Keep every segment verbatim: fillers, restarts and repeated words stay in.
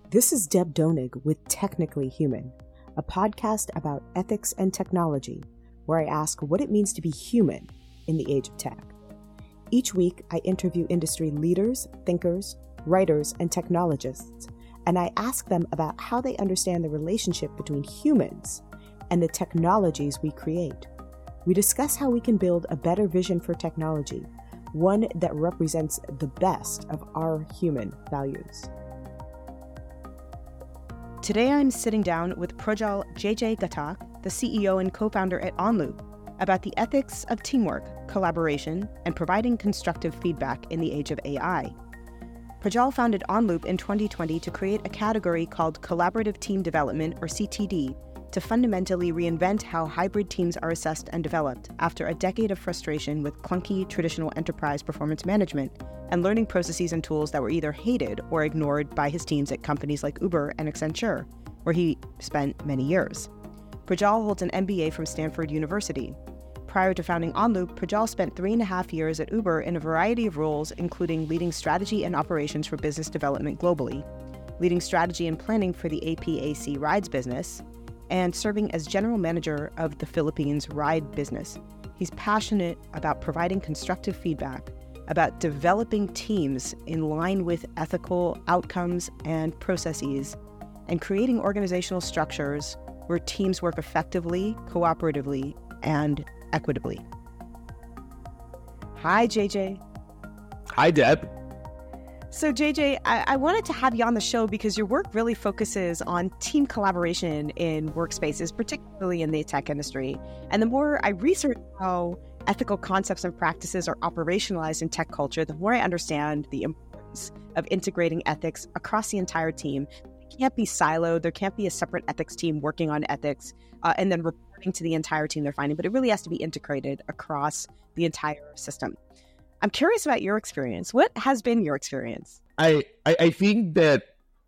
This is Deb Donig with Technically Human, a podcast about ethics and technology, where I ask what it means to be human in the age of tech. Each week, I interview industry leaders, thinkers, writers, and technologists, and I ask them about how they understand the relationship between humans and the technologies we create. We discuss how we can build a better vision for technology, one that represents the best of our human values. Today, I'm sitting down with Projal J J Ghatak, the C E O and co-founder at OnLoop, about the ethics of teamwork, collaboration, and providing constructive feedback in the age of A I. Projal founded OnLoop in twenty twenty to create a category called Collaborative Team Development, or C T D, to fundamentally reinvent how hybrid teams are assessed and developed after a decade of frustration with clunky traditional enterprise performance management and learning processes and tools that were either hated or ignored by his teams at companies like Uber and Accenture, where he spent many years. Projal holds an M B A from Stanford University. Prior to founding OnLoop, Projal spent three and a half years at Uber in a variety of roles, including leading strategy and operations for business development globally, leading strategy and planning for the A P A C rides business, and serving as general manager of the Philippines ride business. He's passionate about providing constructive feedback, about developing teams in line with ethical outcomes and processes, and creating organizational structures where teams work effectively, cooperatively, and equitably. Hi, J J. Hi, Deb. So, J J, I-, I wanted to have you on the show because your work really focuses on team collaboration in workspaces, particularly in the tech industry. And the more I research how ethical concepts and practices are operationalized in tech culture, the more I understand the importance of integrating ethics across the entire team. It can't be siloed. There can't be a separate ethics team working on ethics uh, and then reporting to the entire team they're finding, but it really has to be integrated across the entire system. I'm curious about your experience. What has been your experience? I, I, I think that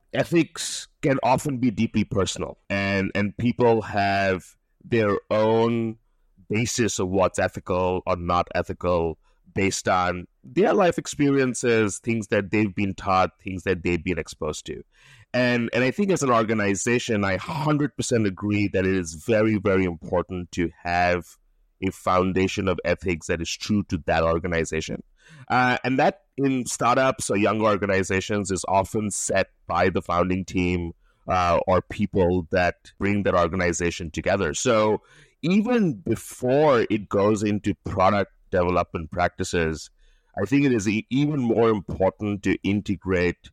ethics can often be deeply personal, and, and people have their own basis of what's ethical or not ethical based on their life experiences, things that they've been taught, things that they've been exposed to. And and I think as an organization, I one hundred percent agree that it is very, very important to have a foundation of ethics that is true to that organization. Uh, and that in startups or young organizations is often set by the founding team uh, or people that bring that organization together. So even before it goes into product development practices, I think it is e- even more important to integrate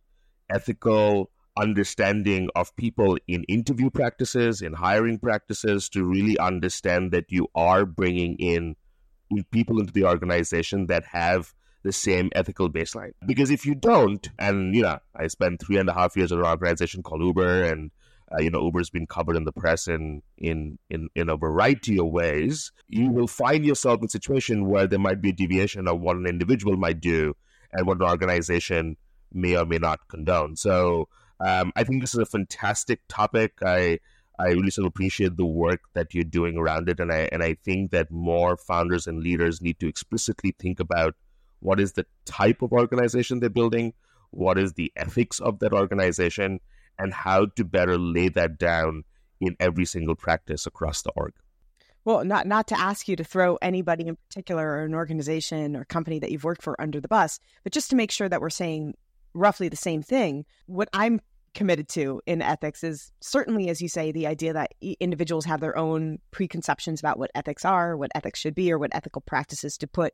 ethical understanding of people in interview practices, in hiring practices, to really understand that you are bringing in people into the organization that have the same ethical baseline. Because if you don't, and, you know, I spent three and a half years at an organization called Uber, and, uh, you know, Uber's been covered in the press in, in, in, in a variety of ways, you will find yourself in a situation where there might be a deviation of what an individual might do and what an organization may or may not condone. So um, I think this is a fantastic topic. I I really sort of appreciate the work that you're doing around it. And I and I think that more founders and leaders need to explicitly think about what is the type of organization they're building, what is the ethics of that organization, and how to better lay that down in every single practice across the org. Well, not not to ask you to throw anybody in particular or an organization or company that you've worked for under the bus, but just to make sure that we're saying roughly the same thing. What I'm committed to in ethics is certainly, as you say, the idea that individuals have their own preconceptions about what ethics are, what ethics should be, or what ethical practices to put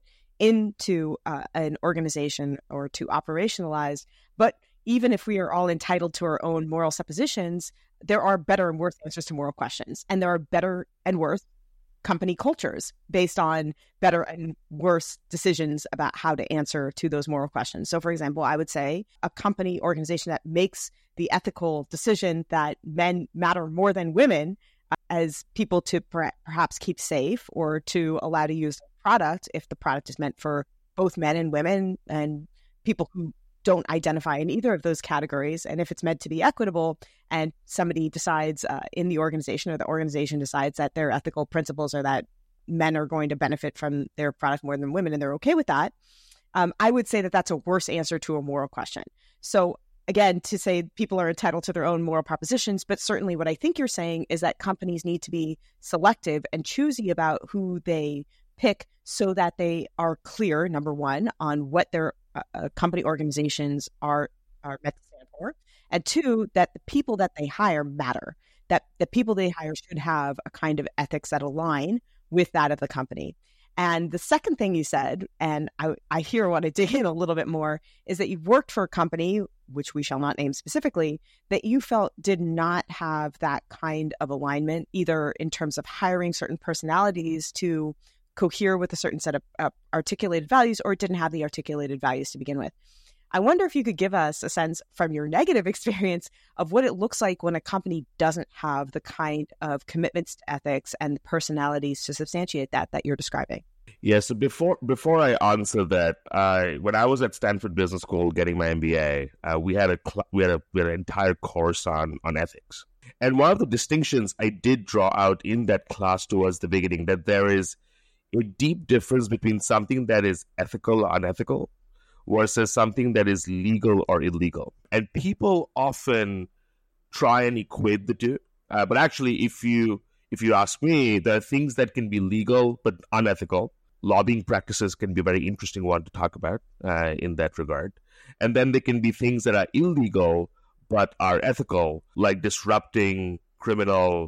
into uh, an organization or to operationalize. But even if we are all entitled to our own moral suppositions, there are better and worse answers to moral questions. And there are better and worse company cultures based on better and worse decisions about how to answer to those moral questions. So, for example, I would say a company organization that makes the ethical decision that men matter more than women uh, as people to per- perhaps keep safe or to allow to use the product if the product is meant for both men and women and people who don't identify in either of those categories. And if it's meant to be equitable and somebody decides uh, in the organization or the organization decides that their ethical principles are that men are going to benefit from their product more than women and they're okay with that, um, I would say that that's a worse answer to a moral question. So again, to say people are entitled to their own moral propositions, but certainly what I think you're saying is that companies need to be selective and choosy about who they pick so that they are clear, number one, on what their uh, company organizations are, are meant to stand for, and two, that the people that they hire matter, that the people they hire should have a kind of ethics that align with that of the company. And the second thing you said, and I, I here want to dig in a little bit more, is that you've worked for a company, which we shall not name specifically, that you felt did not have that kind of alignment, either in terms of hiring certain personalities to cohere with a certain set of uh, articulated values, or it didn't have the articulated values to begin with. I wonder if you could give us a sense from your negative experience of what it looks like when a company doesn't have the kind of commitments to ethics and personalities to substantiate that that you're describing. Yeah, so before before I answer that, uh, when I was at Stanford Business School getting my M B A, uh, we had a cl- we had a we had an entire course on on ethics, and one of the distinctions I did draw out in that class towards the beginning, that there is a deep difference between something that is ethical or unethical versus something that is legal or illegal. And people often try and equate the two. Uh, but actually, if you if you ask me, there are things that can be legal but unethical. Lobbying practices can be a very interesting one to talk about uh, in that regard. And then there can be things that are illegal but are ethical, like disrupting criminal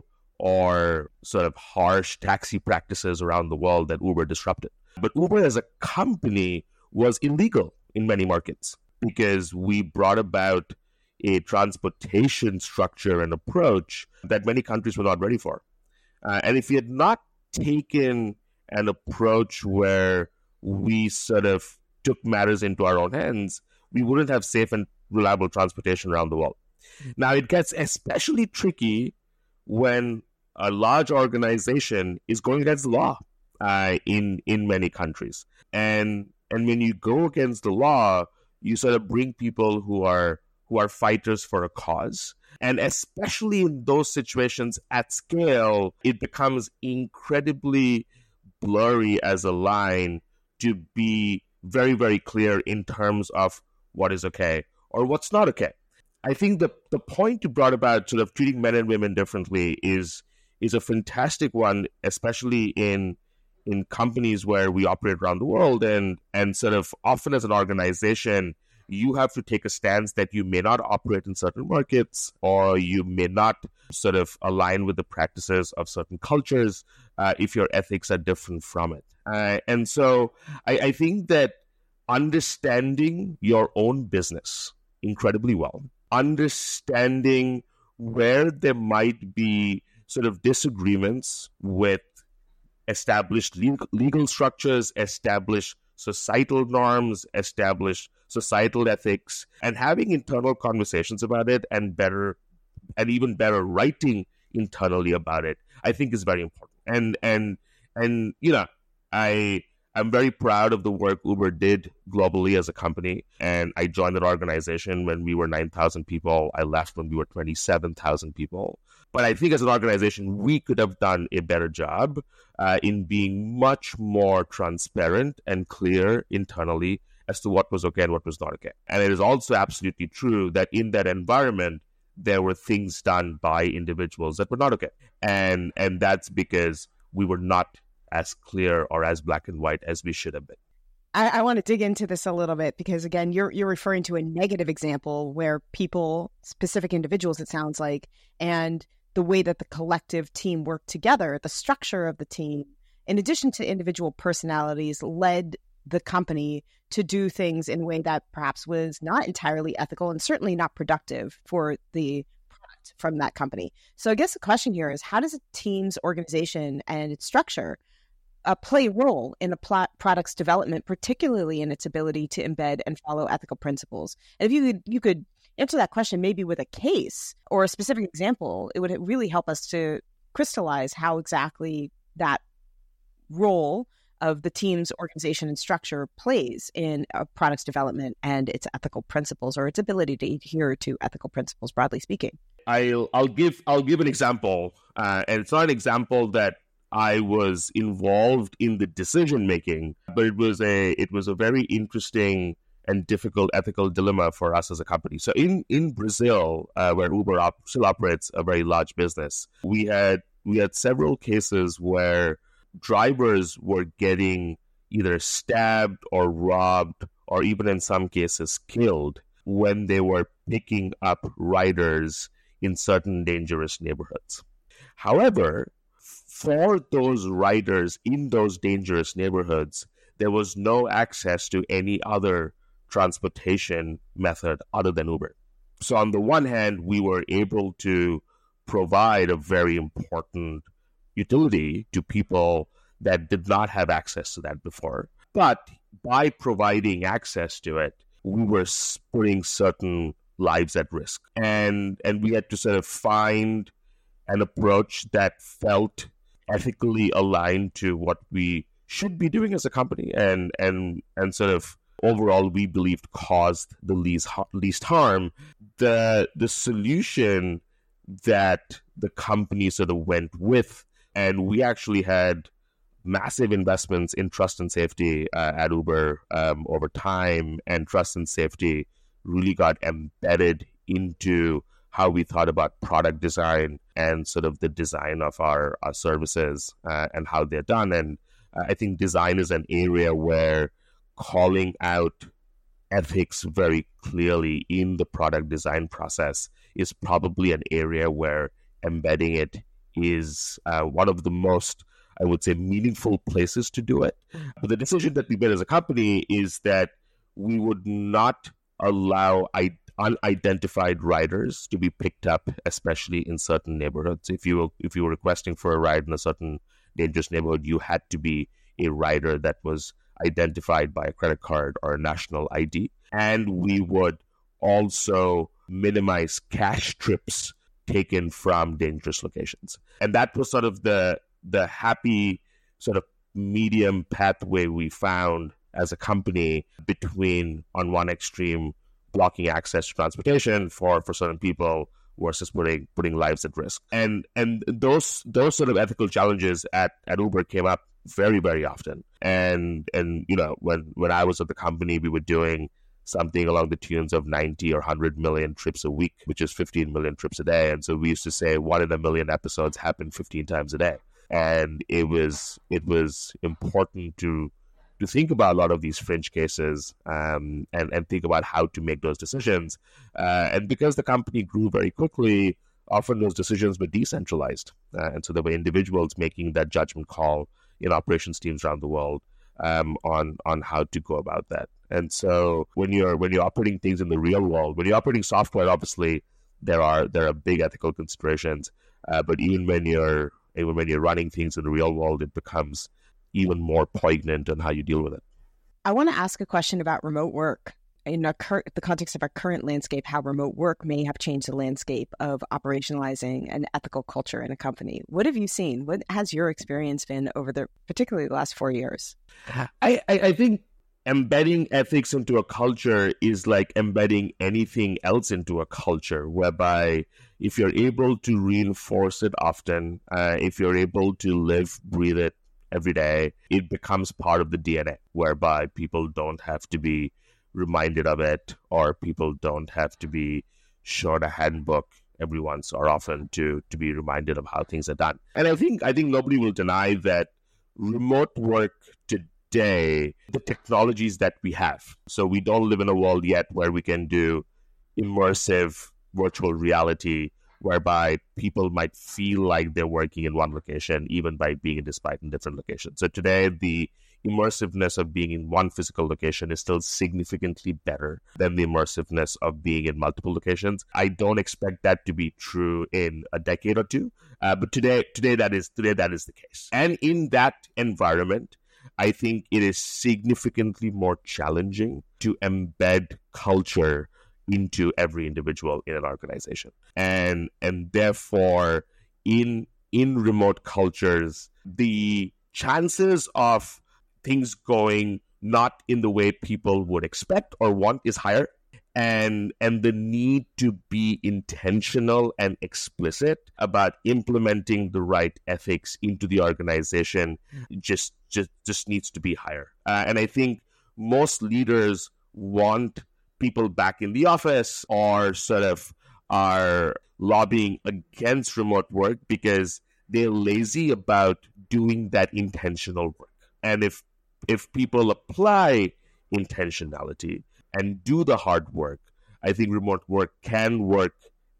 or sort of harsh taxi practices around the world that Uber disrupted. But Uber as a company was illegal in many markets because we brought about a transportation structure and approach that many countries were not ready for. Uh, and if we had not taken an approach where we sort of took matters into our own hands, we wouldn't have safe and reliable transportation around the world. Now, it gets especially tricky when a large organization is going against the law uh, in in many countries. And and when you go against the law, you sort of bring people who are who are fighters for a cause. And especially in those situations at scale, it becomes incredibly blurry as a line to be very, very clear in terms of what is okay or what's not okay. I think the, the point you brought about sort of treating men and women differently is is a fantastic one, especially in in companies where we operate around the world. And, and sort of often as an organization, you have to take a stance that you may not operate in certain markets, or you may not sort of align with the practices of certain cultures uh, if your ethics are different from it. Uh, and so I, I think that understanding your own business incredibly well, understanding where there might be sort of disagreements with established legal, legal structures, established societal norms, established societal ethics, and having internal conversations about it and better and even better writing internally about it, I think is very important. And and and you know, I I'm very proud of the work Uber did globally as a company. And I joined that organization when we were nine thousand people. I left when we were twenty-seven thousand people. But I think as an organization, we could have done a better job uh, in being much more transparent and clear internally as to what was okay and what was not okay. And it is also absolutely true that in that environment, there were things done by individuals that were not okay. And and that's because we were not as clear or as black and white as we should have been. I, I want to dig into this a little bit because, again, you're you're referring to a negative example where people, specific individuals, it sounds like, and the way that the collective team worked together, the structure of the team, in addition to individual personalities, led the company to do things in a way that perhaps was not entirely ethical and certainly not productive for the product from that company. So I guess the question here is, how does a team's organization and its structure uh, play a role in a pl- product's development, particularly in its ability to embed and follow ethical principles? And if you could, you could answer that question maybe with a case or a specific example, it would really help us to crystallize how exactly that role of the team's organization and structure plays in a product's development and its ethical principles, or its ability to adhere to ethical principles, broadly speaking. I'll I'll give I'll give an example, uh, and it's not an example that I was involved in the decision making, but it was a it was a very interesting and difficult ethical dilemma for us as a company. So in, in Brazil, uh, where Uber op- still operates a very large business, we had we had several cases where drivers were getting either stabbed or robbed, or even in some cases killed, when they were picking up riders in certain dangerous neighborhoods. However, for those riders in those dangerous neighborhoods, there was no access to any other transportation method other than Uber. So on the one hand, we were able to provide a very important utility to people that did not have access to that before. But by providing access to it, we were putting certain lives at risk. And and we had to sort of find an approach that felt ethically aligned to what we should be doing as a company, and and and sort of overall we believed caused the least least harm. The the solution that the company sort of went with, and we actually had massive investments in trust and safety uh, at Uber um, over time, and trust and safety really got embedded into how we thought about product design and sort of the design of our, our services uh, and how they're done. And uh, I think design is an area where calling out ethics very clearly in the product design process is probably an area where embedding it is uh, one of the most, I would say, meaningful places to do it. But the decision that we made as a company is that we would not allow I- unidentified riders to be picked up, especially in certain neighborhoods. If you were, if you were requesting for a ride in a certain dangerous neighborhood, you had to be a rider that was identified by a credit card or a national I D. And we would also minimize cash trips taken from dangerous locations. And that was sort of the the happy sort of medium pathway we found as a company between, on one extreme, blocking access to transportation for, for certain people versus putting putting lives at risk. And and those those sort of ethical challenges at, at Uber came up very, very often. And and you know, when, when I was at the company, we were doing something along the tunes of ninety or one hundred million trips a week, which is fifteen million trips a day. And so we used to say one in a million episodes happen fifteen times a day. And it was it was important to to think about a lot of these fringe cases um, and, and think about how to make those decisions. Uh, and because the company grew very quickly, often those decisions were decentralized. Uh, and so there were individuals making that judgment call in operations teams around the world um, on on how to go about that. And so when you're when you're operating things in the real world, when you're operating software, obviously there are there are big ethical considerations. Uh, but even when you're even when you're running things in the real world, it becomes even more poignant on how you deal with it. I want to ask a question about remote work. In a cur- the context of our current landscape, how remote work may have changed the landscape of operationalizing an ethical culture in a company. What have you seen? What has your experience been over the, particularly the last four years? I, I, I think embedding ethics into a culture is like embedding anything else into a culture, whereby if you're able to reinforce it often, uh, if you're able to live, breathe it every day, it becomes part of the D N A, whereby people don't have to be reminded of it, or people don't have to be shown a handbook every once or often to to be reminded of how things are done. And I think I think nobody will deny that remote work today, the technologies that we have. So we don't live in a world yet where we can do immersive virtual reality, whereby people might feel like they're working in one location, even by being despite in different locations. So today, the immersiveness of being in one physical location is still significantly better than the immersiveness of being in multiple locations. I don't expect that to be true in a decade or two, uh, but today, today that is today that is the case. And in that environment, I think it is significantly more challenging to embed culture into every individual in an organization. And and therefore, in in remote cultures, the chances of things going not in the way people would expect or want is higher. And and the need to be intentional and explicit about implementing the right ethics into the organization just just, just needs to be higher. Uh, and I think most leaders want people back in the office or sort of are lobbying against remote work because they're lazy about doing that intentional work. And if if people apply intentionality and do the hard work, I think remote work can work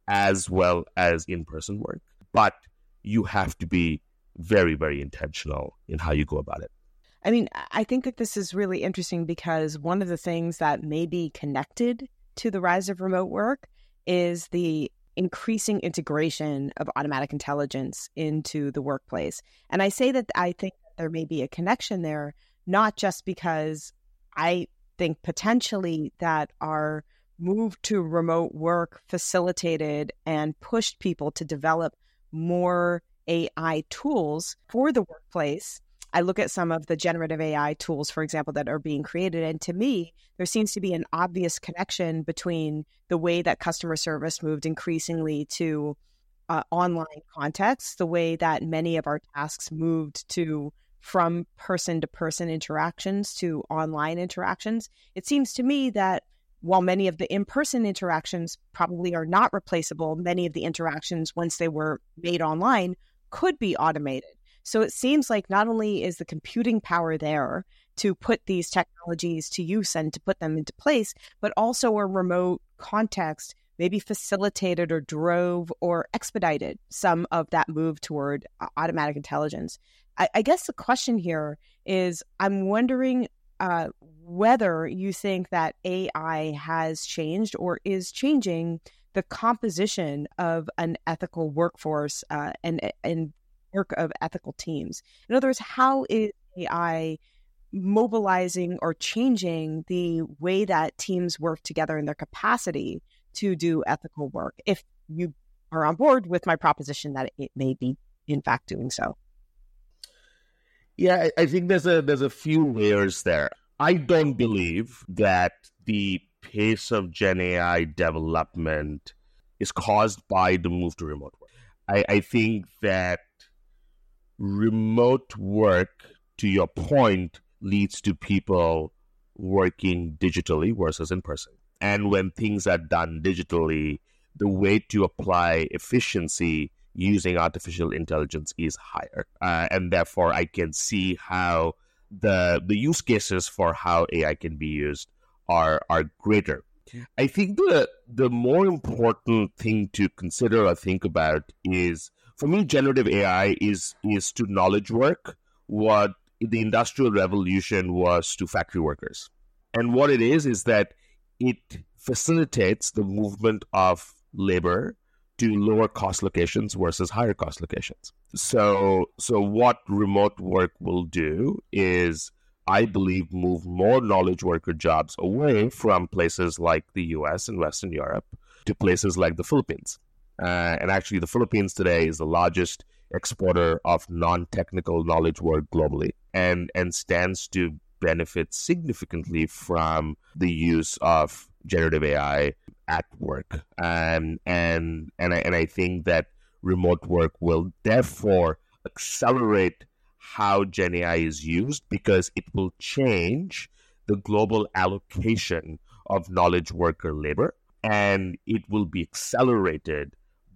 as well as in-person work. But you have to be very, very intentional in how you go about it. I mean, I think that this is really interesting because one of the things that may be connected to the rise of remote work is the increasing integration of automatic intelligence into the workplace. And I say that I think that there may be a connection there, not just because I think potentially that our move to remote work facilitated and pushed people to develop more A I tools for the workplace. I look at some of the generative A I tools, for example, that are being created. And to me, there seems to be an obvious connection between the way that customer service moved increasingly to uh, online contexts, the way that many of our tasks moved to from person-to-person interactions to online interactions. It seems to me that while many of the in-person interactions probably are not replaceable, many of the interactions, once they were made online, could be automated. So it seems like not only is the computing power there to put these technologies to use and to put them into place, but also a remote context maybe facilitated or drove or expedited some of that move toward automatic intelligence. I, I guess the question here is, I'm wondering uh, whether you think that A I has changed or is changing the composition of an ethical workforce uh, and and work of ethical teams. In other words, how is A I mobilizing or changing the way that teams work together and their capacity to do ethical work, if you are on board with my proposition that it may be in fact doing so? Yeah, I think there's a there's a few layers there. I don't believe that the pace of Gen A I development is caused by the move to remote work. I, I think that remote work, to your point, leads to people working digitally versus in person. And when things are done digitally, the way to apply efficiency using artificial intelligence is higher. Uh, and therefore, I can see how the the use cases for how A I can be used are are greater. I think the the more important thing to consider or think about is, for me, generative A I is is to knowledge work what the Industrial Revolution was to factory workers. And what it is is that it facilitates the movement of labor to lower cost locations versus higher cost locations. So, so what remote work will do is, I believe, move more knowledge worker jobs away from places like the U S and Western Europe to places like the Philippines. Uh, and actually, the Philippines today is the largest exporter of non-technical knowledge work globally, and, and stands to benefit significantly from the use of generative A I at work. Um, and and I, and I think that remote work will therefore accelerate how Gen A I is used, because it will change the global allocation of knowledge worker labor, and it will be accelerated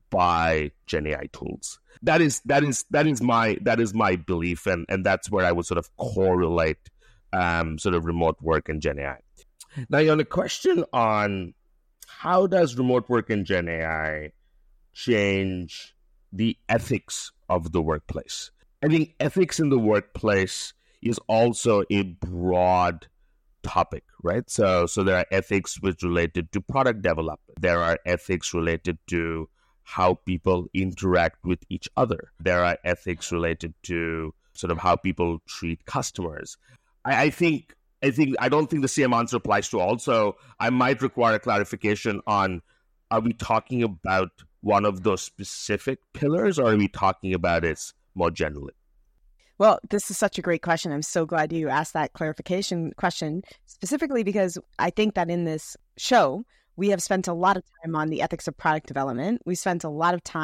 by Gen A I tools. That is that is that is my that is my belief, and, and that's where I would sort of correlate um, sort of remote work and Gen A I. Now, on a question on how does remote work and Gen A I change the ethics of the workplace? I think ethics in the workplace is also a broad topic, right? So, so there are ethics which related to product development. There are ethics related to how people interact with each other. There are ethics related to sort of how people treat customers. I, I think I think I don't think the same answer applies to all. So I might require a clarification on, are we talking about one of those specific pillars, or are we talking about it more generally? Well, this is such a great question. I'm so glad you asked that clarification question, specifically because I think that in this show, we have spent a lot of time on the ethics of product development. We spent a lot of time on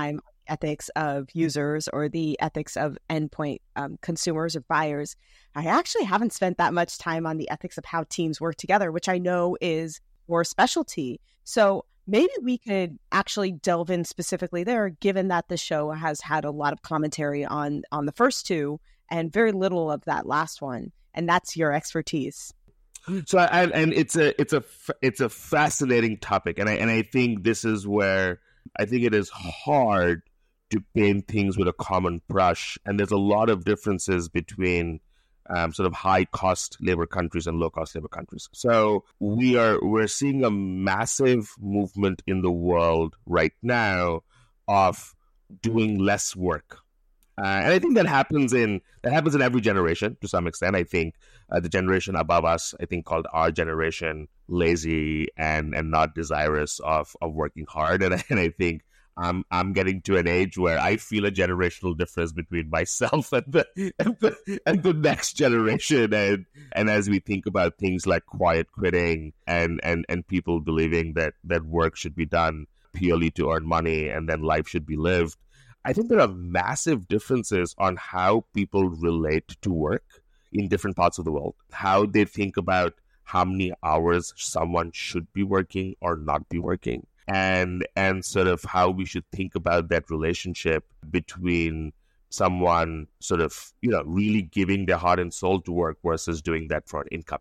ethics of users or the ethics of endpoint um, consumers or buyers. I actually haven't spent that much time on the ethics of how teams work together, which I know is your specialty. So maybe we could actually delve in specifically there, given that the show has had a lot of commentary on on the first two and very little of that last one, and that's your expertise. So, I, and it's a it's a it's a fascinating topic, and I and I think this is where I think it is hard to paint things with a common brush, and there's a lot of differences between um, sort of high cost labor countries and low cost labor countries. So we are we're seeing a massive movement in the world right now of doing less work. Uh, and I think that happens in that happens in every generation to some extent. I think uh, the generation above us, I think called our generation, lazy and, and not desirous of, of working hard. And, and I think I'm I'm getting to an age where I feel a generational difference between myself and the and the, and the next generation. And and as we think about things like quiet quitting and, and, and people believing that, that work should be done purely to earn money and then life should be lived, I think there are massive differences on how people relate to work in different parts of the world, how they think about how many hours someone should be working or not be working, and and sort of how we should think about that relationship between someone sort of, you know, really giving their heart and soul to work versus doing that for an income.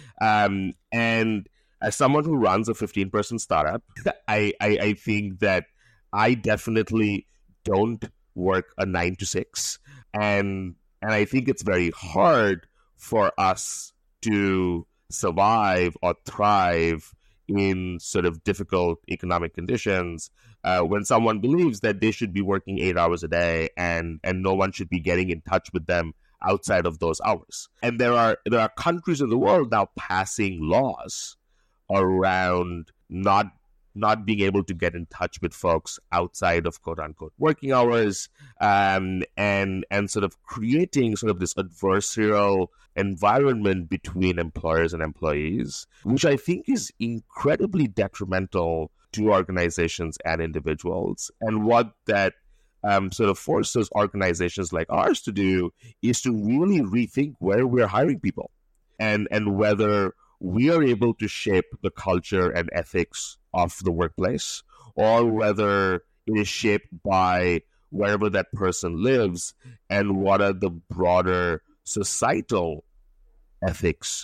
Um, and as someone who runs a fifteen-person startup, I, I, I think that I definitely don't work a nine to six. And and I think it's very hard for us to survive or thrive in sort of difficult economic conditions uh, when someone believes that they should be working eight hours a day and, and no one should be getting in touch with them outside of those hours. And there are there are countries in the world now passing laws around not not being able to get in touch with folks outside of quote unquote working hours, um, and and sort of creating sort of this adversarial environment between employers and employees, which I think is incredibly detrimental to organizations and individuals. And what that um, sort of forces organizations like ours to do is to really rethink where we're hiring people and and whether we are able to shape the culture and ethics of the workplace, or whether it is shaped by wherever that person lives and what are the broader societal ethics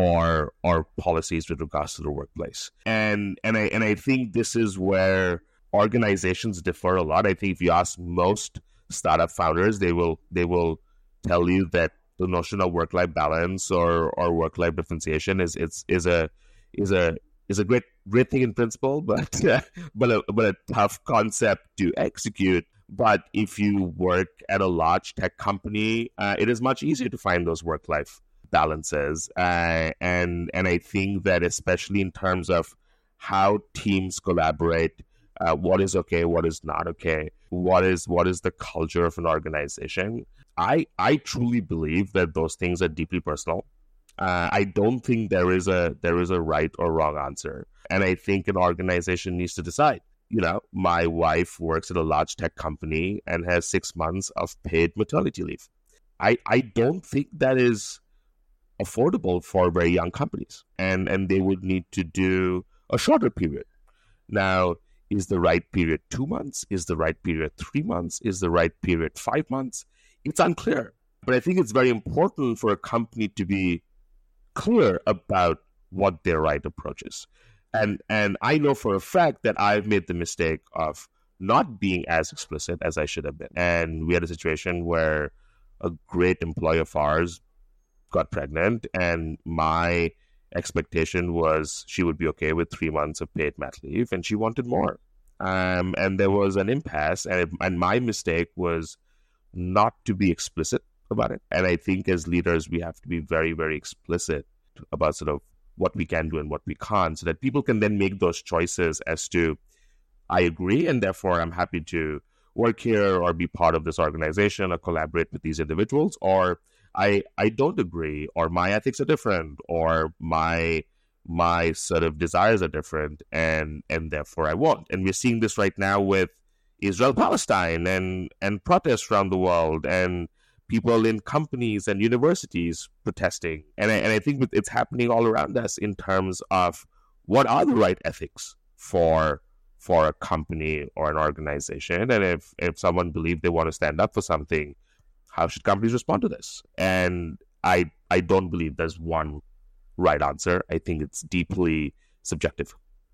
or or policies with regards to the workplace. And and I and I think this is where organizations differ a lot. I think if you ask most startup founders, they will they will tell you that the notion of work-life balance or, or work-life differentiation is it's is a is a is a great great thing in principle, but uh, but a but a tough concept to execute. But if you work at a large tech company, uh, it is much easier to find those work-life balances. Uh, and and I think that especially in terms of how teams collaborate, uh, what is okay, what is not okay, what is what is the culture of an organization. I I truly believe that those things are deeply personal. Uh, I don't think there is a there is a right or wrong answer, and I think an organization needs to decide. You know, my wife works at a large tech company and has six months of paid maternity leave. I I don't think that is affordable for very young companies, and and they would need to do a shorter period. Now, is the right period two months? Is the right period three months? Is the right period five months? It's unclear. But I think it's very important for a company to be clear about what their right approach is. And and I know for a fact that I've made the mistake of not being as explicit as I should have been. And we had a situation where a great employee of ours got pregnant, and my expectation was she would be okay with three months of paid mat leave, and she wanted more. Um, and there was an impasse, and, it, and my mistake was not to be explicit about it. And I think as leaders, we have to be very, very explicit about sort of what we can do and what we can't, so that people can then make those choices as to, I agree, and therefore I'm happy to work here or be part of this organization or collaborate with these individuals, or I I don't agree, or my ethics are different, or my my sort of desires are different, and and therefore I won't. And we're seeing this right now with Israel-Palestine and, and protests around the world and people in companies and universities protesting. And I, and I think it's happening all around us in terms of what are the right ethics for for a company or an organization. And if, if someone believes they want to stand up for something, how should companies respond to this? And I I don't believe there's one right answer. I think it's deeply subjective.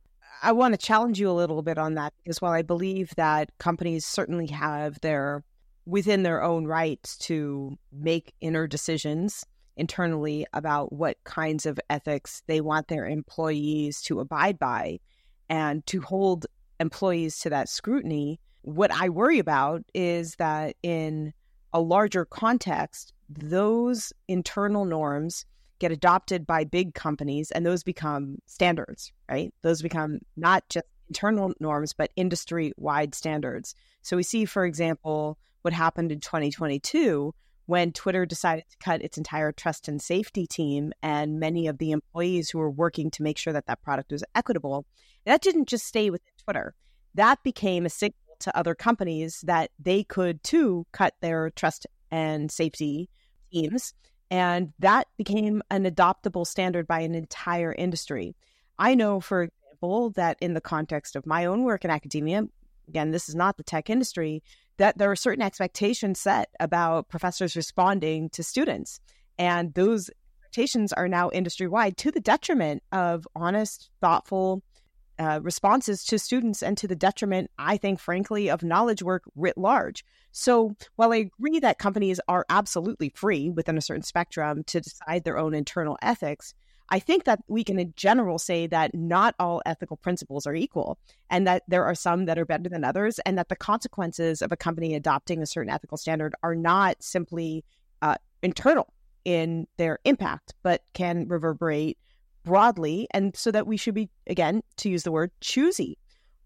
I want to challenge you a little bit on that, because while I believe that companies certainly have their, within their own rights to make inner decisions internally about what kinds of ethics they want their employees to abide by and to hold employees to that scrutiny, what I worry about is that in a larger context, those internal norms get adopted by big companies and those become standards, right? Those become not just internal norms, but industry-wide standards. So we see, for example, what happened in twenty twenty-two when Twitter decided to cut its entire trust and safety team and many of the employees who were working to make sure that that product was equitable. That didn't just stay within Twitter. That became a signal to other companies that they could too cut their trust and safety teams. And that became an adoptable standard by an entire industry. I know, for example, that in the context of my own work in academia, again, this is not the tech industry, that there are certain expectations set about professors responding to students. And those expectations are now industry-wide to the detriment of honest, thoughtful uh, responses to students and to the detriment, I think, frankly, of knowledge work writ large. So while I agree that companies are absolutely free within a certain spectrum to decide their own internal ethics, I think that we can in general say that not all ethical principles are equal and that there are some that are better than others, and that the consequences of a company adopting a certain ethical standard are not simply uh, internal in their impact, but can reverberate broadly. And so that we should be, again, to use the word, choosy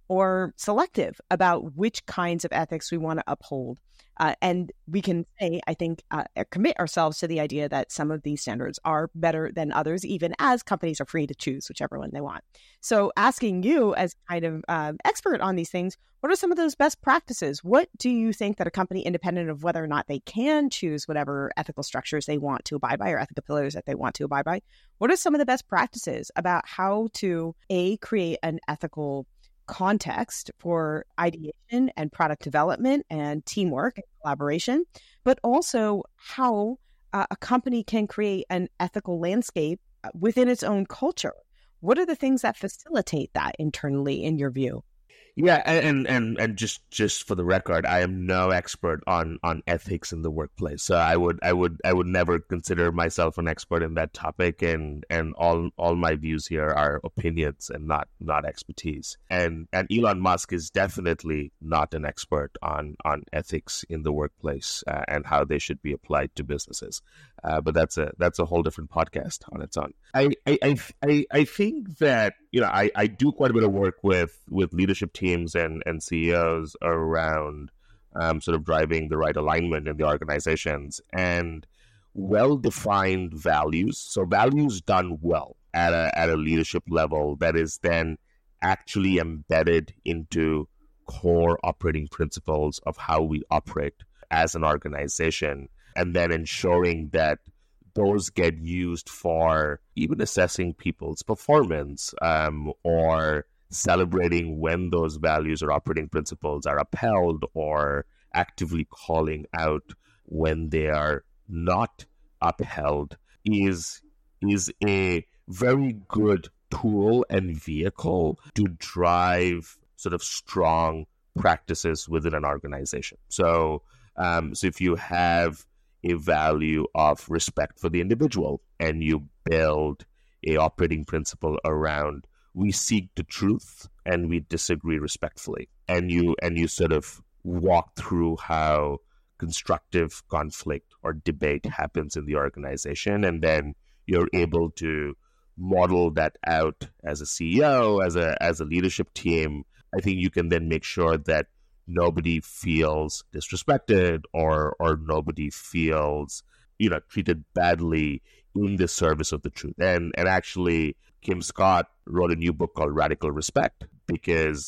or selective about which kinds of ethics we want to uphold. Uh, and we can say, I think, uh, commit ourselves to the idea that some of these standards are better than others, even as companies are free to choose whichever one they want. So asking you as kind of um, expert on these things, what are some of those best practices? What do you think that a company, independent of whether or not they can choose whatever ethical structures they want to abide by or ethical pillars that they want to abide by, what are some of the best practices about how to, A, create an ethical context for ideation and product development and teamwork and collaboration, but also how uh, a company can create an ethical landscape within its own culture? What are the things that facilitate that internally, in your view? Yeah, and and and just just for the record, I am no expert on on ethics in the workplace. So I would I would I would never consider myself an expert in that topic, and and all all my views here are opinions and not not expertise. And and Elon Musk is definitely not an expert on on ethics in the workplace uh, and how they should be applied to businesses. Uh, but that's a that's a whole different podcast on its own. I I I, I think that, you know, I, I do quite a bit of work with, with leadership teams and, and C E Os around um, sort of driving the right alignment in the organizations and well-defined values. So values done well at a at a leadership level that is then actually embedded into core operating principles of how we operate as an organization, and then ensuring that those get used for even assessing people's performance um, or celebrating when those values or operating principles are upheld, or actively calling out when they are not upheld is is a very good tool and vehicle to drive sort of strong practices within an organization. So, um, so if you have a value of respect for the individual and you build a operating principle around we seek the truth and we disagree respectfully, and you and you sort of walk through how constructive conflict or debate happens in the organization, and then you're able to model that out as a C E O, as a as a leadership team, I think you can then make sure that nobody feels disrespected or or nobody feels, you know, treated badly in the service of the truth. And and actually, Kim Scott wrote a new book called Radical Respect, because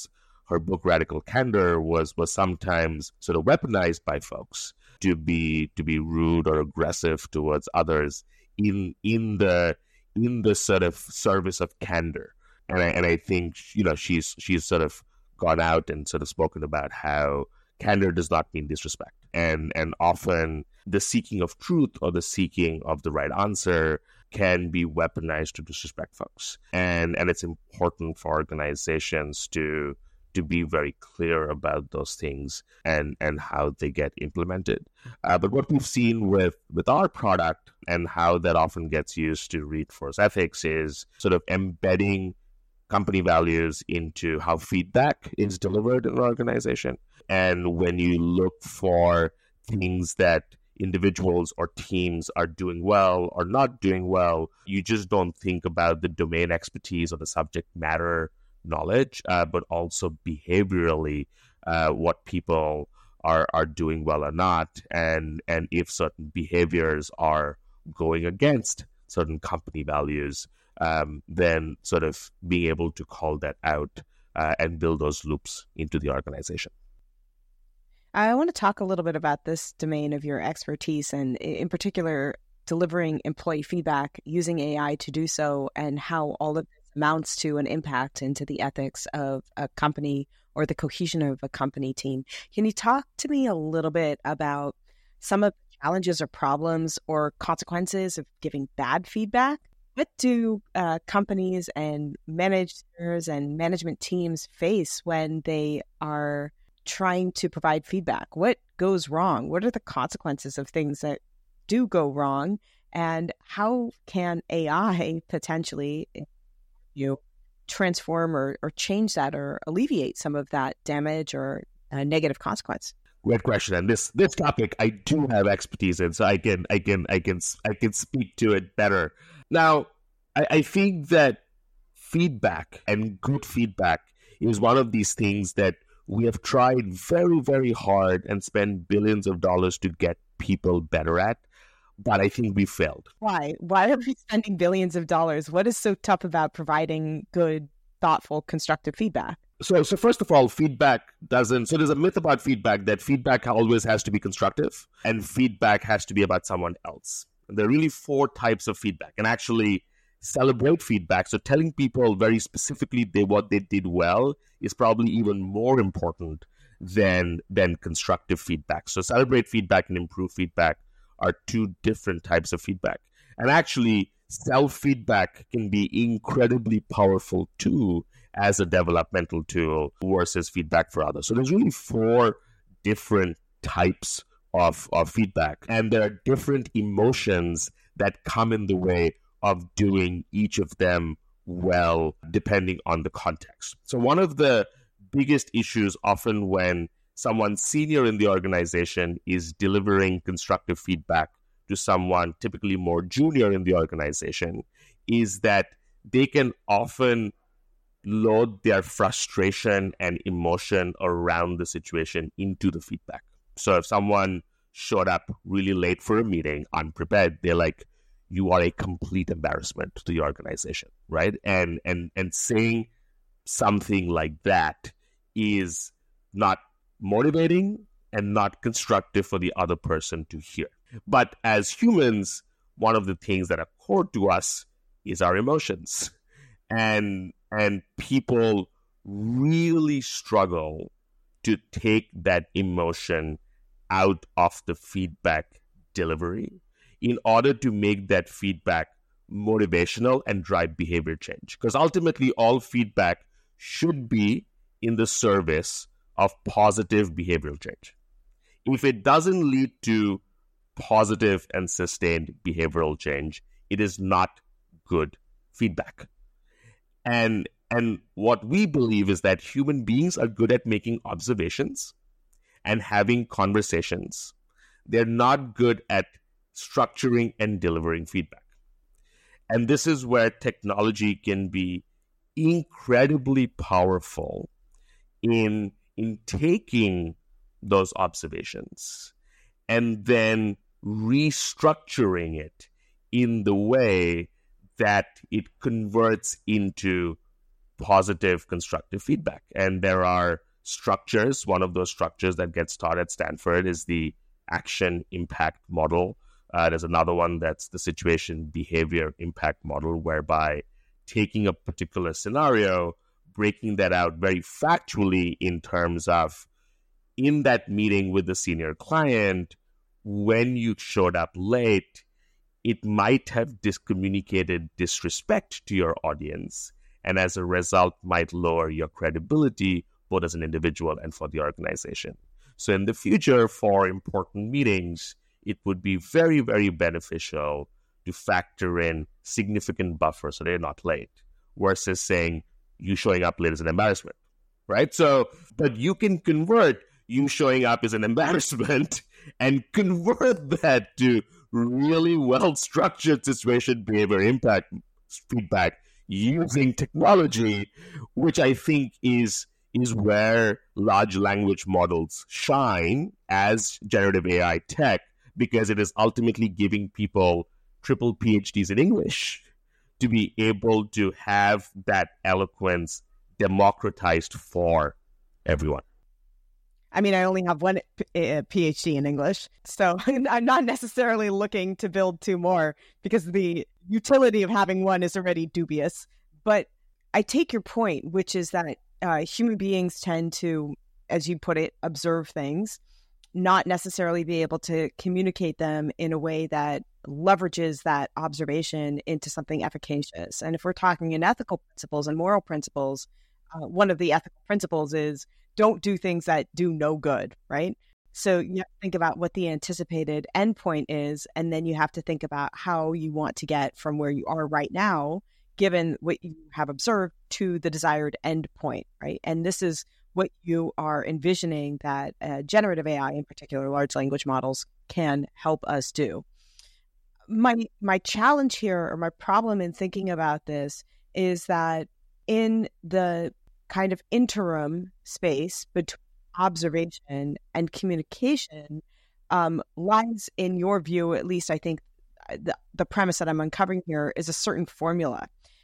her book Radical Candor was was sometimes sort of weaponized by folks to be to be rude or aggressive towards others in in the in the sort of service of candor. And I and I think, you know, she's she's sort of gone out and sort of spoken about how candor does not mean disrespect. And and often the seeking of truth or the seeking of the right answer can be weaponized to disrespect folks. And and it's important for organizations to to be very clear about those things and, and how they get implemented. Uh, but what we've seen with, with our product and how that often gets used to reinforce ethics is sort of embedding company values into how feedback is delivered in an organization. And when you look for things that individuals or teams are doing well or not doing well, you just don't think about the domain expertise or the subject matter knowledge, uh, but also behaviorally uh, what people are are doing well or not, and and if certain behaviors are going against certain company values, um, then sort of being able to call that out uh, and build those loops into the organization. I want to talk a little bit about this domain of your expertise, and in particular, delivering employee feedback using A I to do so, and how all of this amounts to an impact into the ethics of a company or the cohesion of a company team. Can you talk to me a little bit about some of the challenges or problems or consequences of giving bad feedback? What do uh, companies and managers and management teams face when they are trying to provide feedback? What goes wrong? What are the consequences of things that do go wrong? And how can A I potentially you transform or, or change that or alleviate some of that damage or uh, negative consequence? Great question, and this this topic I do have expertise in, so I can I can I can I can speak to it better. Now, I, I think that feedback and good feedback is one of these things that we have tried very very hard and spent billions of dollars to get people better at. But I think we failed. Why? Why are we spending billions of dollars? What is so tough about providing good, thoughtful, constructive feedback? So, so first of all, feedback doesn't... So there's a myth about feedback that feedback always has to be constructive and feedback has to be about someone else. And there are really four types of feedback. And actually celebrate feedback. So telling people very specifically they what they did well is probably even more important than, than constructive feedback. So celebrate feedback and improve feedback are two different types of feedback. And actually, self-feedback can be incredibly powerful too as a developmental tool versus feedback for others. So there's really four different types of, of feedback. And there are different emotions that come in the way of doing each of them well, depending on the context. So one of the biggest issues often when someone senior in the organization is delivering constructive feedback to someone typically more junior in the organization is that they can often load their frustration and emotion around the situation into the feedback. So if someone showed up really late for a meeting, unprepared, they're like, you are a complete embarrassment to the organization, right? And and and saying something like that is not motivating and not constructive for the other person to hear. But as humans, one of the things that are core to us is our emotions. And and people really struggle to take that emotion out of the feedback delivery in order to make that feedback motivational and drive behavior change. Because ultimately, all feedback should be in the service of positive behavioral change. If it doesn't lead to positive and sustained behavioral change, it is not good feedback. And, and what we believe is that human beings are good at making observations and having conversations. They're not good at structuring and delivering feedback. And this is where technology can be incredibly powerful in in taking those observations and then restructuring it in the way that it converts into positive, constructive feedback. And there are structures. One of those structures that gets taught at Stanford is the action impact model. Uh, there's another one that's the situation behavior impact model, whereby taking a particular scenario, breaking that out very factually in terms of, in that meeting with the senior client, when you showed up late, it might have discommunicated disrespect to your audience, and as a result might lower your credibility both as an individual and for the organization. So in the future, for important meetings, it would be very, very beneficial to factor in significant buffers so they're not late, versus saying you showing up late is an embarrassment, right? So, but you can convert you showing up as an embarrassment and convert that to really well-structured situation behavior impact feedback using technology, which I think is is where large language models shine as generative A I tech, because it is ultimately giving people triple PhDs in English to be able to have that eloquence democratized for everyone. I mean, I only have one PhD in English, so I'm not necessarily looking to build two more because the utility of having one is already dubious. But I take your point, which is that uh, human beings tend to, as you put it, observe things, not necessarily be able to communicate them in a way that leverages that observation into something efficacious. And if we're talking in ethical principles and moral principles, uh, one of the ethical principles is don't do things that do no good, right? So you have to think about what the anticipated endpoint is, and then you have to think about how you want to get from where you are right now, given what you have observed, to the desired endpoint, right? And this is what you are envisioning that uh, generative A I, in particular large language models, can help us do. My my challenge here, or my problem in thinking about this, is that in the kind of interim space between observation and communication um, lies, in your view, at least I think the, the premise that I'm uncovering here is a certain formula.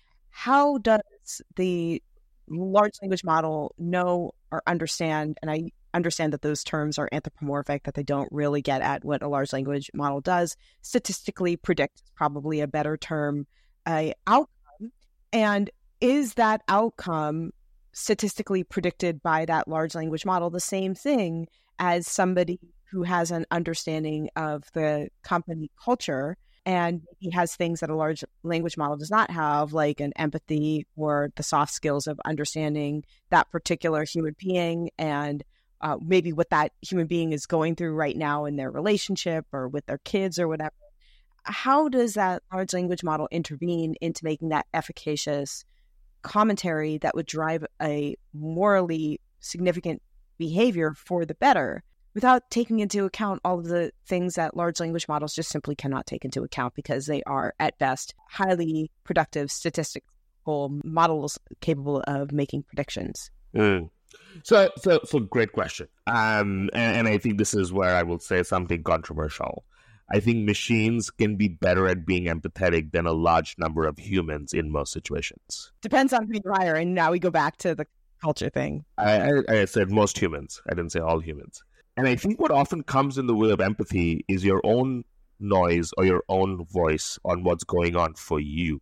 How does the large language model know or understand, and I understand that those terms are anthropomorphic, that they don't really get at what a large language model does, statistically predict is probably a better term, uh, outcome, and is that outcome statistically predicted by that large language model the same thing as somebody who has an understanding of the company culture and he has things that a large language model does not have, like an empathy or the soft skills of understanding that particular human being and uh, maybe what that human being is going through right now in their relationship or with their kids or whatever? How does that large language model intervene into making that efficacious commentary that would drive a morally significant behavior for the better, without taking into account all of the things that large language models just simply cannot take into account because they are, at best, highly productive statistical models capable of making predictions? Mm. So, so, so great question. Um, and, and I think this is where I will say something controversial. I think machines can be better at being empathetic than a large number of humans in most situations. Depends on who you hire. And now we go back to the culture thing. I, I, I said most humans. I didn't say all humans. And I think what often comes in the way of empathy is your own noise or your own voice on what's going on for you.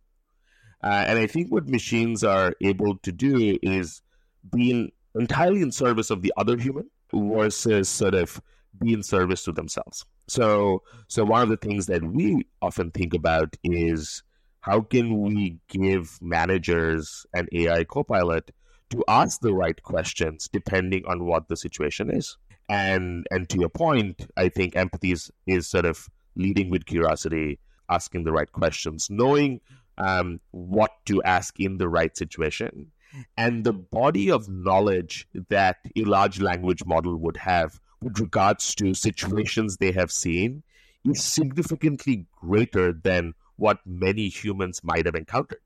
Uh, and I think what machines are able to do is be in, entirely in service of the other human versus sort of be in service to themselves. So, so one of the things that we often think about is how can we give managers an A I copilot to ask the right questions depending on what the situation is. And and to your point, I think empathy is, is sort of leading with curiosity, asking the right questions, knowing um, what to ask in the right situation. And the body of knowledge that a large language model would have with regards to situations they have seen is significantly greater than what many humans might have encountered.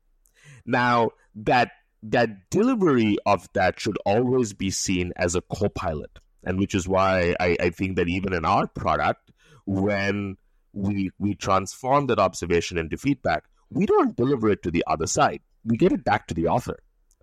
Now, that that delivery of that should always be seen as a co-pilot. And which is why I, I think that even in our product, when we we transform that observation into feedback, we don't deliver it to the other side. We get it back to the author.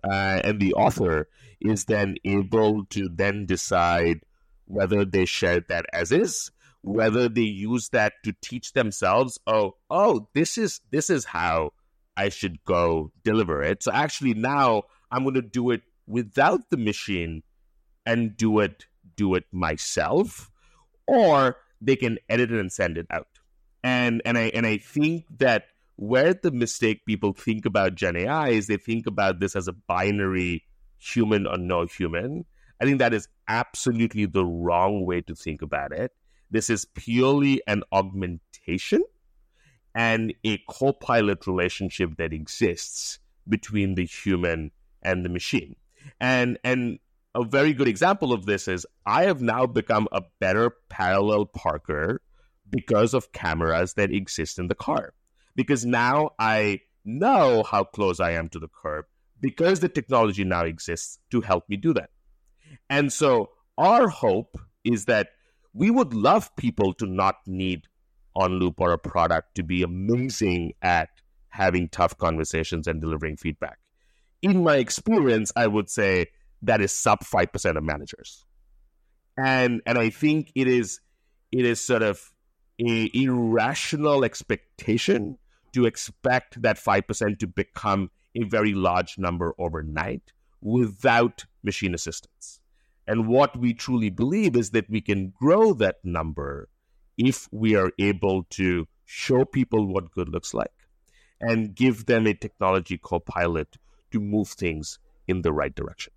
uh, and the author is then able to then decide whether they share that as is, whether they use that to teach themselves, oh, oh, this is this is how I should go deliver it. So actually now I'm going to do it without the machine and do it do it myself, or they can edit it and send it out. And and I and I think that where the mistake people think about Gen A I is they think about this as a binary human or no human. I think that is absolutely the wrong way to think about it. This is purely an augmentation and a co-pilot relationship that exists between the human and the machine. And and a very good example of this is I have now become a better parallel parker because of cameras that exist in the car. Because now I know how close I am to the curb because the technology now exists to help me do that. And so our hope is that we would love people to not need OnLoop or a product to be amazing at having tough conversations and delivering feedback. In my experience, I would say that is sub five percent of managers. And and I think it is it is sort of a irrational expectation to expect that five percent to become a very large number overnight without machine assistance. And what we truly believe is that we can grow that number if we are able to show people what good looks like and give them a technology co-pilot to move things in the right direction.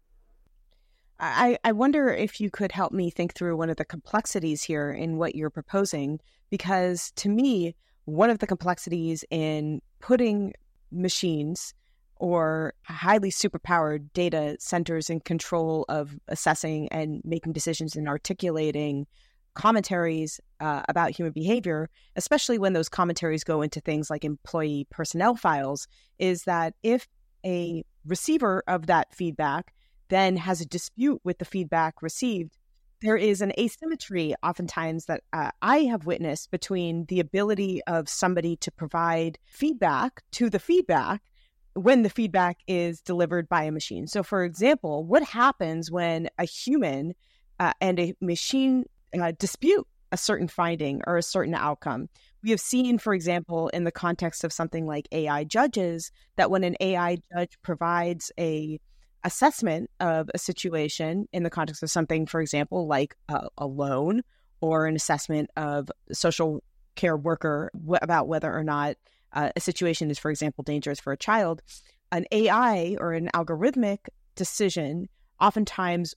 I, I wonder if you could help me think through one of the complexities here in what you're proposing, because to me, one of the complexities in putting machines or highly superpowered data centers in control of assessing and making decisions and articulating commentaries uh, about human behavior, especially when those commentaries go into things like employee personnel files, is that if a receiver of that feedback then has a dispute with the feedback received, there is an asymmetry oftentimes that uh, I have witnessed between the ability of somebody to provide feedback to the feedback when the feedback is delivered by a machine. So for example, what happens when a human uh, and a machine uh, dispute a certain finding or a certain outcome? We have seen, for example, in the context of something like A I judges, that when an A I judge provides a assessment of a situation in the context of something, for example, like a, a loan or an assessment of a social care worker w- about whether or not uh, a situation is, for example, dangerous for a child, an A I or an algorithmic decision oftentimes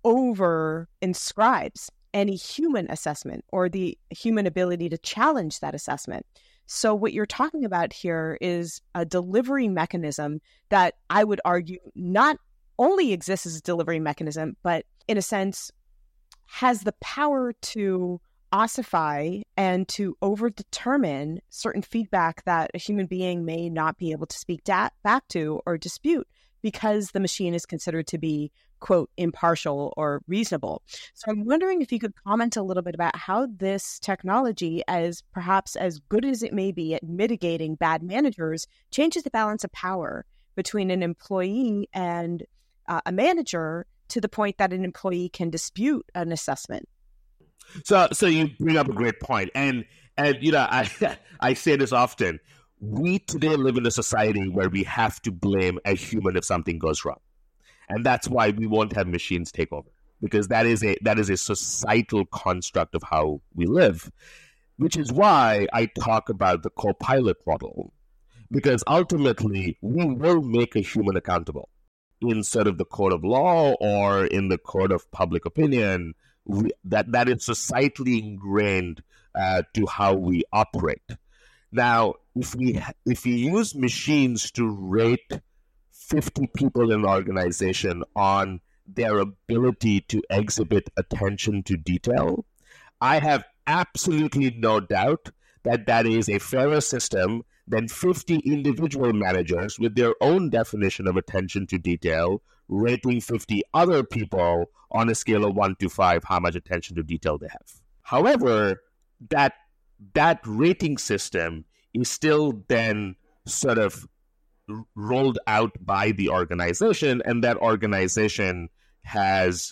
over inscribes any human assessment or the human ability to challenge that assessment. So what you're talking about here is a delivery mechanism that I would argue not only exists as a delivery mechanism, but in a sense has the power to ossify and to overdetermine certain feedback that a human being may not be able to speak da- back to or dispute because the machine is considered to be, quote, impartial or reasonable. So I'm wondering if you could comment a little bit about how this technology, as perhaps as good as it may be at mitigating bad managers, changes the balance of power between an employee and uh, a manager to the point that an employee can dispute an assessment. So, so you bring up a great point, and and you know, I I say this often. We today live in a society where we have to blame a human if something goes wrong, and that's why we won't have machines take over, because that is a that is a societal construct of how we live, which is why I talk about the co-pilot model, because ultimately we will make a human accountable in sort of the court of law or in the court of public opinion. We, that that is societally ingrained uh, to how we operate. Now, if we if we use machines to rate fifty people in an organization on their ability to exhibit attention to detail, I have absolutely no doubt that that is a fairer system than fifty individual managers with their own definition of attention to detail rating fifty other people on a scale of one to five how much attention to detail they have. However, that that rating system is still then sort of r- rolled out by the organization, and that organization has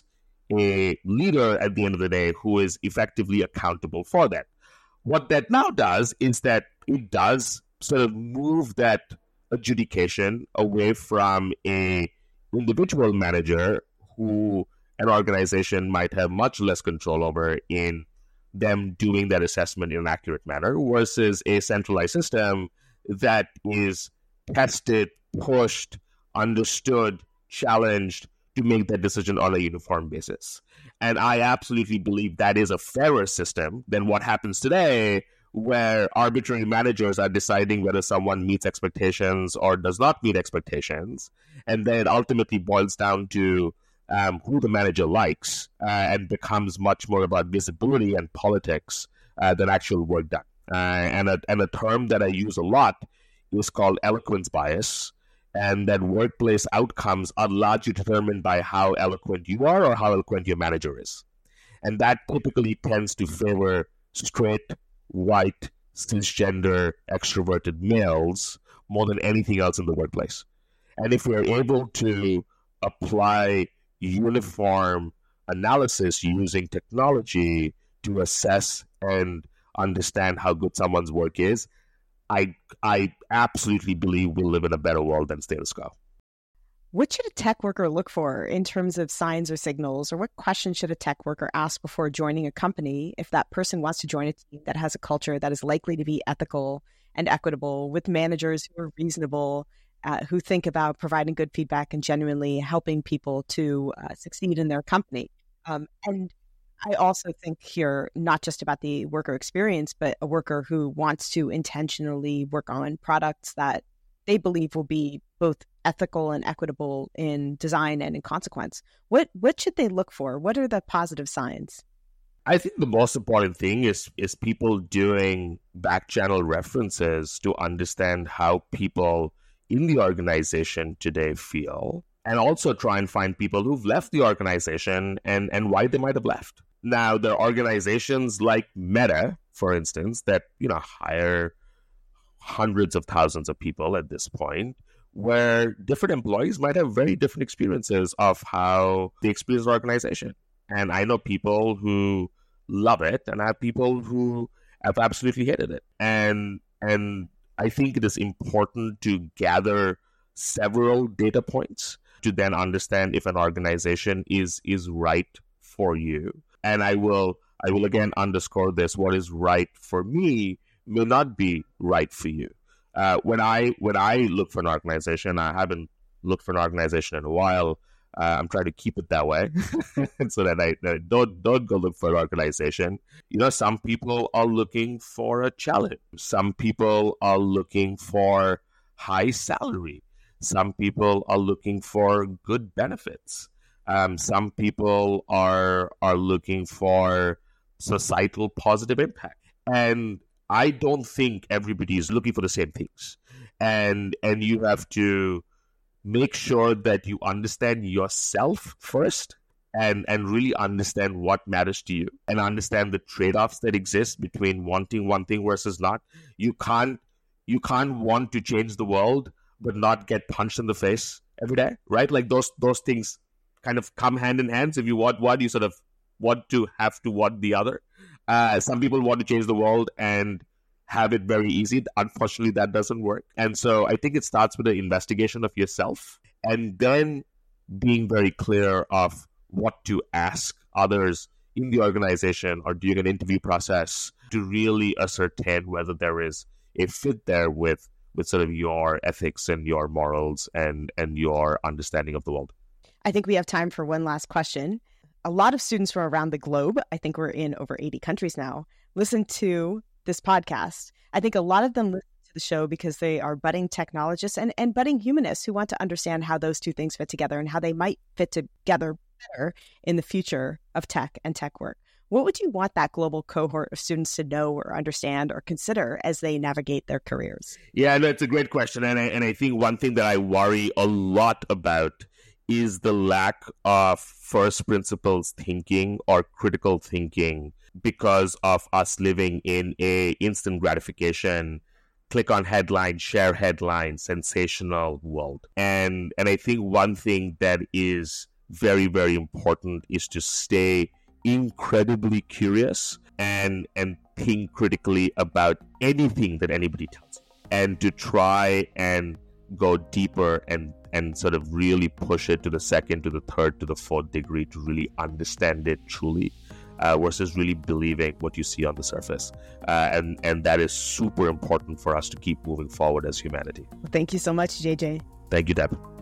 a leader at the end of the day who is effectively accountable for that. What that now does is that it does sort of move that adjudication away from a individual manager who an organization might have much less control over in them doing that assessment in an accurate manner versus a centralized system that is tested, pushed, understood, challenged to make that decision on a uniform basis. And I absolutely believe that is a fairer system than what happens today, where arbitrary managers are deciding whether someone meets expectations or does not meet expectations. And then it ultimately boils down to um, who the manager likes uh, and becomes much more about visibility and politics uh, than actual work done. Uh, and, a, and a term that I use a lot is called eloquence bias, and that workplace outcomes are largely determined by how eloquent you are or how eloquent your manager is. And that typically tends to favor straight, white, cisgender, extroverted males more than anything else in the workplace. And if we're able to apply uniform analysis using technology to assess and understand how good someone's work is, I I absolutely believe we'll live in a better world than status quo. What should a tech worker look for in terms of signs or signals, or what questions should a tech worker ask before joining a company if that person wants to join a team that has a culture that is likely to be ethical and equitable, with managers who are reasonable, uh, who think about providing good feedback and genuinely helping people to uh, succeed in their company? Um, and I also think here, not just about the worker experience, but a worker who wants to intentionally work on products that they believe will be both ethical and equitable in design and in consequence. What what should they look for? What are the positive signs? I think the most important thing is is people doing back channel references to understand how people in the organization today feel, and also try and find people who've left the organization and, and why they might have left. Now, there are organizations like Meta, for instance, that, you know, hire hundreds of thousands of people at this point, where different employees might have very different experiences of how they experience the organization. And I know people who love it, and I have people who have absolutely hated it. And and I think it is important to gather several data points to then understand if an organization is is right for you. And I will I will again underscore this: what is right for me may not be right for you. Uh, when I when I look for an organization, I haven't looked for an organization in a while. Uh, I'm trying to keep it that way, so that I uh, don't don't go look for an organization. You know, some people are looking for a challenge. Some people are looking for high salary. Some people are looking for good benefits. Um, some people are are looking for societal positive impact. And I don't think everybody is looking for the same things. And and you have to make sure that you understand yourself first, and, and really understand what matters to you, and understand the trade-offs that exist between wanting one thing versus not. You can't you can't want to change the world but not get punched in the face every day, right? Like those those things kind of come hand in hand. So if you want one, you sort of want to have to want the other. Uh, some people want to change the world and have it very easy. Unfortunately, that doesn't work. And so I think it starts with an investigation of yourself, and then being very clear of what to ask others in the organization or during an interview process to really ascertain whether there is a fit there with, with sort of your ethics and your morals and, and your understanding of the world. I think we have time for one last question. A lot of students from around the globe, I think we're in over eighty countries now, listen to this podcast. I think a lot of them listen to the show because they are budding technologists and, and budding humanists who want to understand how those two things fit together and how they might fit together better in the future of tech and tech work. What would you want that global cohort of students to know or understand or consider as they navigate their careers? Yeah, no, it's a great question. And I, and I think one thing that I worry a lot about is the lack of first principles thinking or critical thinking because of us living in a instant gratification click on headline, share headline, sensational world. And and I think one thing that is very, very important is to stay incredibly curious and and think critically about anything that anybody tells you, and to try and go deeper and and sort of really push it to the second, to the third, to the fourth degree to really understand it truly, uh, versus really believing what you see on the surface. Uh, and, and that is super important for us to keep moving forward as humanity. Well, thank you so much, J J. Thank you, Deb.